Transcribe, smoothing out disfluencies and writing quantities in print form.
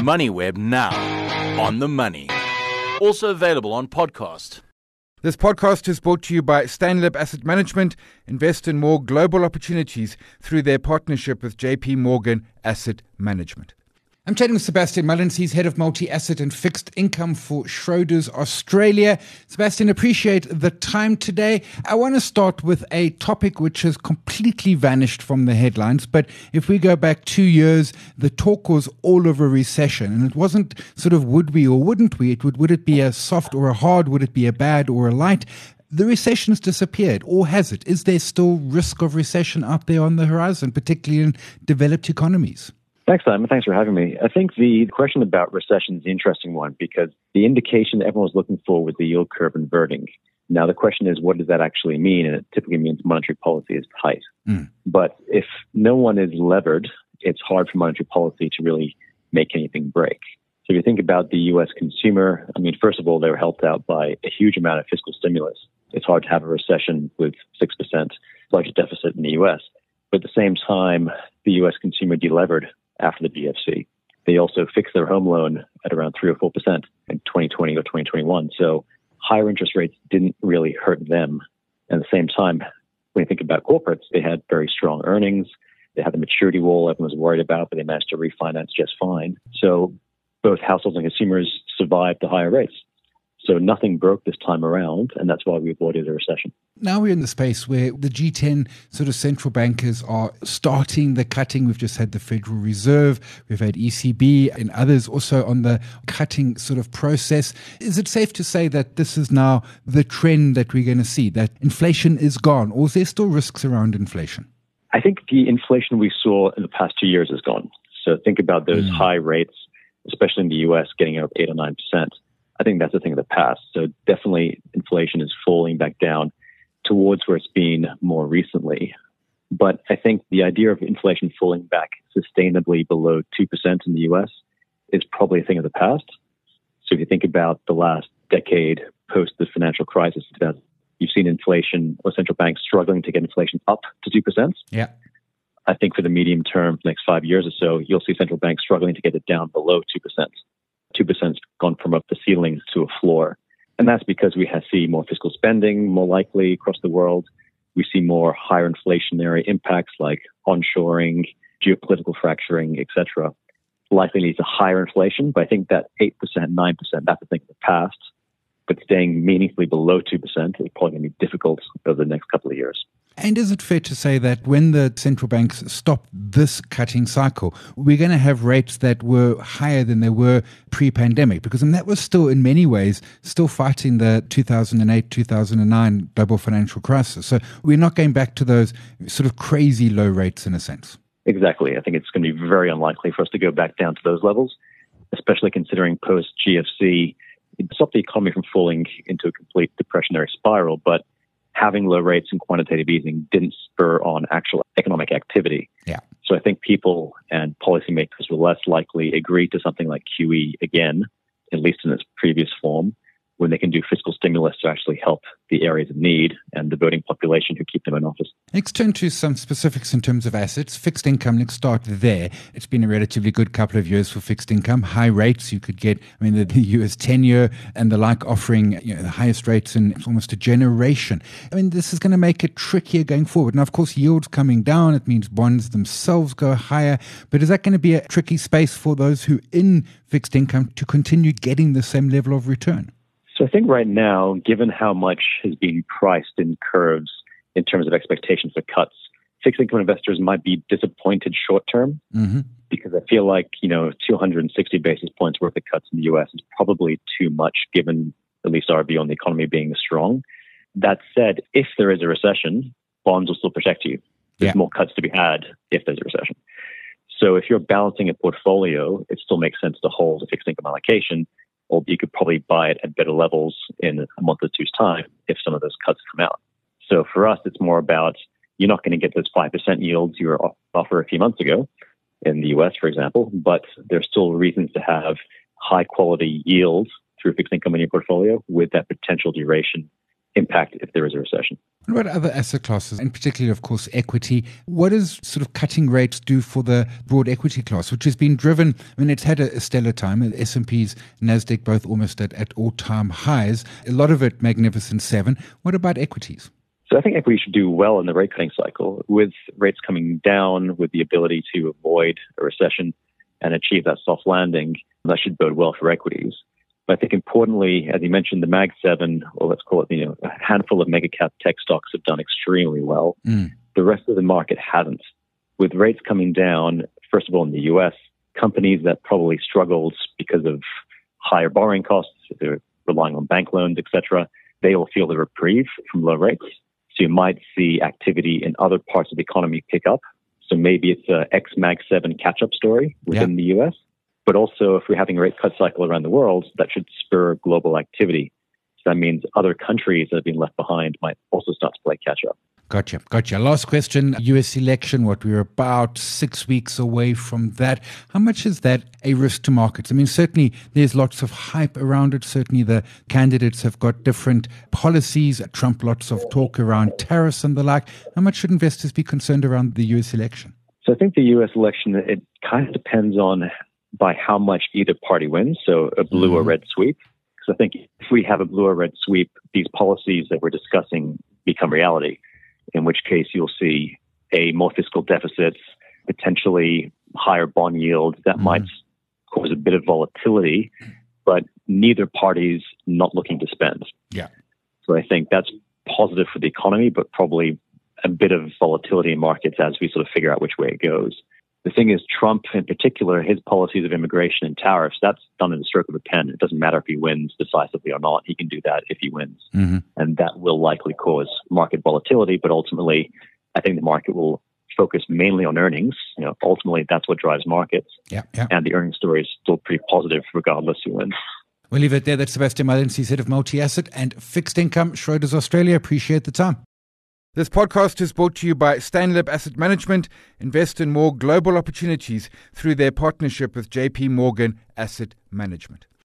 MoneyWeb now. On the money. Also available on podcast. This podcast is brought to you by Stanlib Asset Management. Invest in more global opportunities through their partnership with JP Morgan Asset Management. I'm chatting with Sebastian Mullins. He's head of multi-asset and fixed income for Schroders Australia. Sebastian, appreciate the time today. I want to start with a topic which has completely vanished from the headlines. But if we go back 2 years, the talk was all of a recession. And it wasn't sort of would we or wouldn't we. Would it be a soft or a hard? Would it be a bad or a light? The recession's disappeared, or has it? Is there still risk of recession out there on the horizon, particularly in developed economies? Thanks, Simon. Thanks for having me. I think the question about recession is the interesting one because the indication that everyone was looking for was the yield curve inverting. Now, the question is, what does that actually mean? And it typically means monetary policy is tight. But if no one is levered, it's hard for monetary policy to really make anything break. So if you think about the U.S. consumer, I mean, first of all, they were helped out by a huge amount of fiscal stimulus. It's hard to have a recession with 6% budget deficit in the U.S. But at the same time, the U.S. consumer delevered after the GFC. They also fixed their home loan at around 3 or 4% in 2020 or 2021. So higher interest rates didn't really hurt them. And at the same time, when you think about corporates, they had very strong earnings. They had the maturity wall everyone was worried about, but they managed to refinance just fine. So both households and consumers survived the higher rates. So nothing broke this time around, and that's why we avoided a recession. Now we're in the space where the G10 sort of central bankers are starting the cutting. We've just had the Federal Reserve, we've had ECB and others also on the cutting sort of process. Is it safe to say that this is now the trend that we're going to see, that inflation is gone, or is there still risks around inflation? I think the inflation we saw in the past 2 years is gone. So think about those high rates, especially in the U.S., getting up 8 or 9%. I think that's a thing of the past. So definitely inflation is falling back down towards where it's been more recently. But I think the idea of inflation falling back sustainably below 2% in the US is probably a thing of the past. So if you think about the last decade post the financial crisis, you've seen inflation or central banks struggling to get inflation up to 2%. Yeah. I think for the medium term, the next 5 years or so, you'll see central banks struggling to get it down below 2%. 2% gone from up the ceiling to a floor. And that's because we see more fiscal spending, more likely across the world. We see more higher inflationary impacts like onshoring, geopolitical fracturing, etc. Likely leads to higher inflation, but I think that 8%, 9%, that's a thing of the past. But staying meaningfully below 2% is probably going to be difficult over the next couple of years. And is it fair to say that when the central banks stop this cutting cycle, we're going to have rates that were higher than they were pre-pandemic? Because that was still, in many ways, still fighting the 2008, 2009 global financial crisis. So we're not going back to those sort of crazy low rates in a sense. Exactly. I think it's going to be very unlikely for us to go back down to those levels, especially considering post-GFC, it stopped the economy from falling into a complete depressionary spiral, but having low rates and quantitative easing didn't spur on actual economic activity. Yeah. So I think people and policymakers will less likely agree to something like QE again, at least in its previous form, when they can do fiscal stimulus to actually help the areas of need and the voting population who keep them in office. Let's turn to some specifics in terms of assets. Fixed income, let's start there. It's been a relatively good couple of years for fixed income. High rates, you could get, the US 10-year and the like offering the highest rates in almost a generation. This is going to make it trickier going forward. Now, of course, yields coming down, it means bonds themselves go higher. But is that going to be a tricky space for those who in fixed income to continue getting the same level of return? So I think right now, given how much has been priced in curves in terms of expectations for cuts, fixed income investors might be disappointed short term because I feel like, 260 basis points worth of cuts in the US is probably too much given at least our view on the economy being strong. That said, if there is a recession, bonds will still protect you. There's more cuts to be had if there's a recession. So if you're balancing a portfolio, it still makes sense to hold a fixed income allocation, or you could probably buy it at better levels in a month or two's time if some of those cuts come out. So for us, it's more about you're not going to get those 5% yields you were offered a few months ago in the US, for example, but there's still reasons to have high quality yields through fixed income in your portfolio with that potential duration impact if there is a recession. What about other asset classes, and particularly, of course, equity? What does sort of cutting rates do for the broad equity class, which has been driven, it's had a stellar time. S&P's, NASDAQ, both almost at all-time highs. A lot of it Magnificent Seven. What about equities? So I think equity should do well in the rate cutting cycle. With rates coming down, with the ability to avoid a recession and achieve that soft landing, that should bode well for equities. But I think importantly, as you mentioned, the Mag 7, or let's call it, a handful of mega cap tech stocks have done extremely well. The rest of the market hasn't. With rates coming down, first of all, in the US, companies that probably struggled because of higher borrowing costs, if they're relying on bank loans, etc., they will feel the reprieve from low rates. So you might see activity in other parts of the economy pick up. So maybe it's a ex-Mag 7 catch-up story within the US. But also, if we're having a rate cut cycle around the world, that should spur global activity. So that means other countries that have been left behind might also start to play catch-up. Gotcha. Last question, US election, we're about 6 weeks away from that. How much is that a risk to markets? Certainly there's lots of hype around it. Certainly the candidates have got different policies. Trump, lots of talk around tariffs and the like. How much should investors be concerned around the US election? So I think the US election, it kind of depends on by how much either party wins, so a blue or red sweep. Because I think if we have a blue or red sweep, these policies that we're discussing become reality, in which case you'll see more fiscal deficits, potentially higher bond yields. That might cause a bit of volatility, but neither party's not looking to spend. Yeah. So I think that's positive for the economy, but probably a bit of volatility in markets as we sort of figure out which way it goes. The thing is, Trump in particular, his policies of immigration and tariffs, that's done in the stroke of a pen. It doesn't matter if he wins decisively or not. He can do that if he wins. And that will likely cause market volatility. But ultimately, I think the market will focus mainly on earnings. Ultimately, that's what drives markets. And the earnings story is still pretty positive regardless who wins. We'll leave it there. That's Sebastian Malensis, head of multi-asset and fixed income, Schroders Australia. Appreciate the time. This podcast is brought to you by Stanlib Asset Management. Invest in more global opportunities through their partnership with JP Morgan Asset Management.